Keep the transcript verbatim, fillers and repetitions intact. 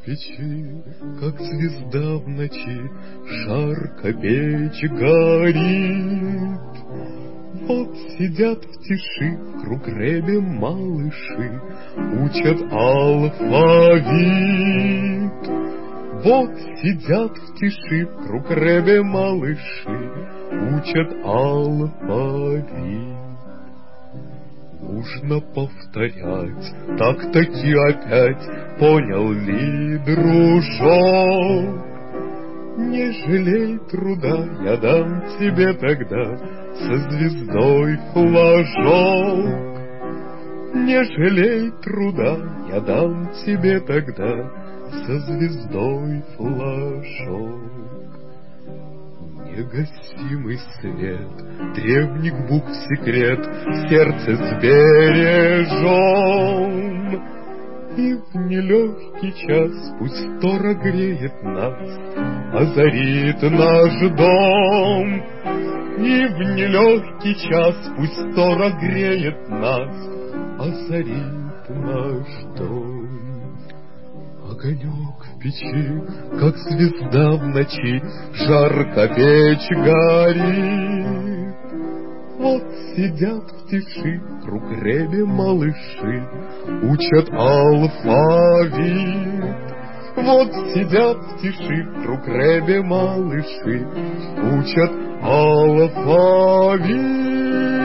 печи, как звезда в ночи, жарко печь горит. Вот сидят в тиши круг ребе малыши, учат алфавит. Вот сидят в тиши круг ребе малыши, учат алфавит. Нужно повторять, так-таки опять, понял ли, дружок? Не жалей труда, я дам тебе тогда со звездой флажок. Не жалей труда, я дам тебе тогда со звездой флажок. Негасимый свет, древних букв секрет, в сердце сбережем. И в нелегкий час пусть Тора греет нас, озарит наш дом. И в нелегкий час пусть Тора греет нас, озарит наш дом. Огонек в печи, как звезда в ночи, жарко печь горит. Вот сидят в тиши круг ребе малыши, учат алфавит. Вот сидят в тиши круг ребе малыши, учат алфавит.